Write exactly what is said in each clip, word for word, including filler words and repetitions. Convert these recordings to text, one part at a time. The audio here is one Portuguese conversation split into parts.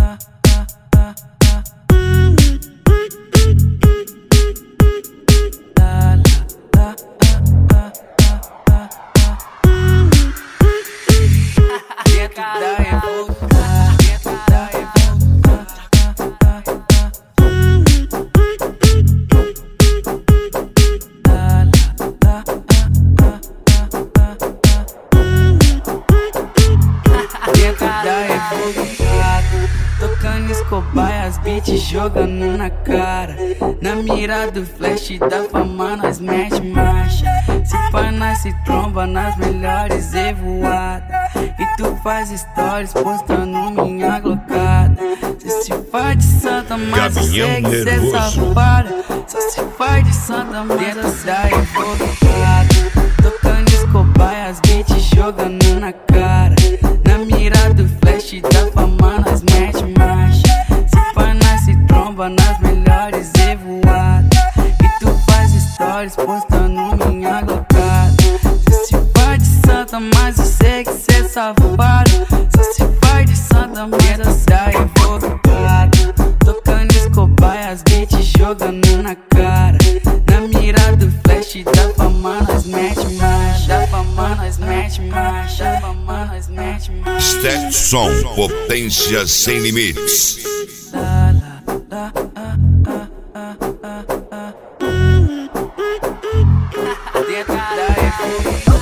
Tocando escobaias, beat jogando na cara. Na mira do flash da fama nós mete marcha. Se faz nós se tromba nas melhores evoadas. E tu faz stories postando minha glocada. Cê se faz de santa, mas eu sei que cê safada. Só se faz de santa, mas eu saio invocado. Tocando escobaias, beat jogando na cara. Na mira do flash da fama nós mete marcha. Se faz nós se tromba nas melhores evoadas. E tu faz stories postando minha glocada. Cê se faz de santa, mas eu sei que cê é safado. Só se faz de santa, mas eu saio invocado. Tocando escobaias, beat jogando na cara. Na mira do flash da fama nós mete marcha. Da fama nós mete marcha. Da fama nós mete marcha. Stetson, potência sem limites. La, la, la, ah, ah, ah, ah, ah. Dentro da evolução.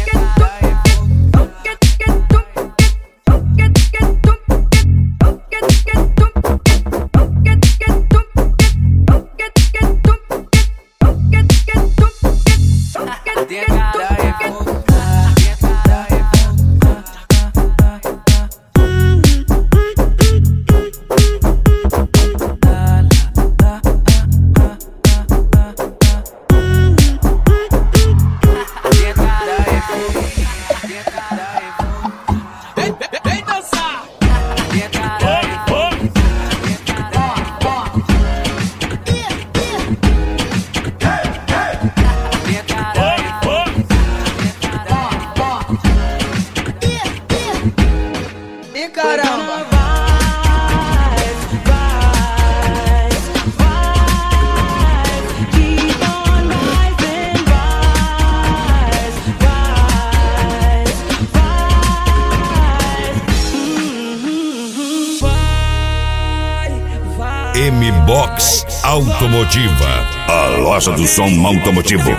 Caramba! M-Box Automotiva, a loja do som automotivo.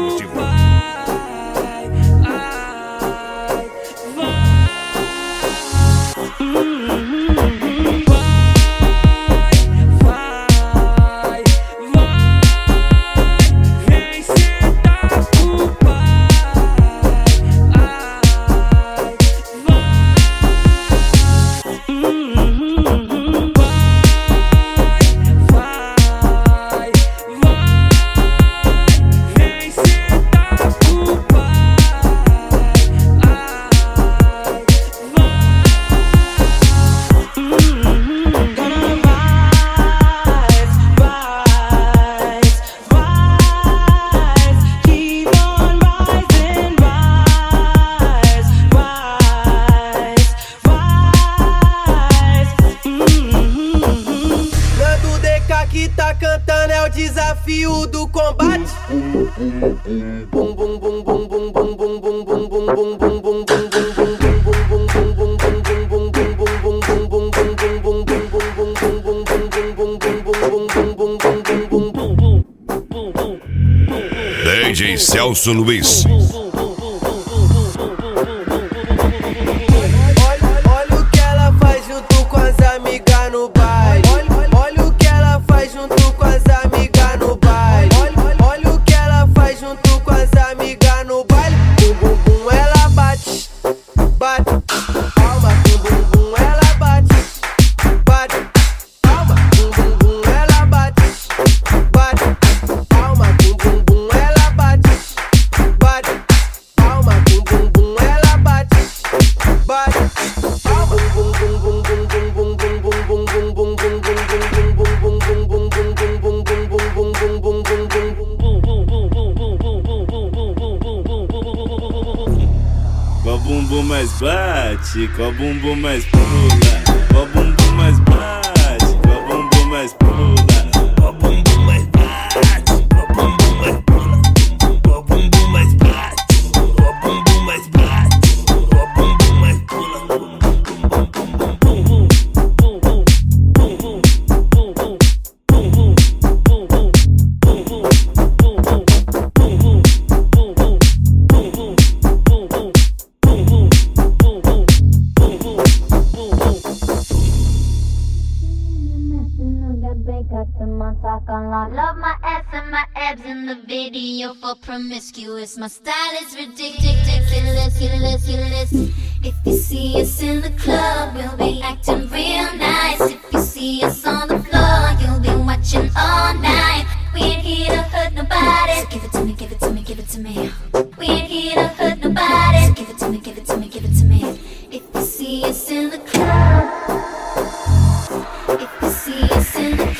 Que tá cantando é o desafio do combate. Bum bum bum bum bum bum bum bum bum bum bum bum bum D J Celso Luiz. Olha o que ela faz junto com as amigas no baile. Olha o que ela faz junto com as amigas no baile. Olha o que ela faz junto com as amigas no baile. Bum bum bum ela bate, bate. Palma, bum bum bum ela bate, bate. Palma, bum bum bum ela bate, bate. Palma, bum bum bum ela bate, bate. Palma, bum bum bum ela bate, bate. Palma, bum bum bum bum bum bum bum bum bum bum bum Qual bumbum mais bate, qual bumbum mais pula, qual bumbum mais bate. mais pula, o bumbum mais bate, o bumbum mais pula, o bumbum mais bate, o bumbum mais bate, o bumbum mais pula, bum bum bum bum bum. Love my ass and my abs in the video for promiscuous. My style is ridiculous, ridiculous, ridiculous. If you see us in the club, we'll be acting real nice. If you see us on the floor, you'll be watching all night. We ain't here to hurt nobody, so give it to me, give it to me, give it to me. We ain't here to hurt nobody, so give it to me, give it to me, give it to me. If you see us in the club, if you see us in the club.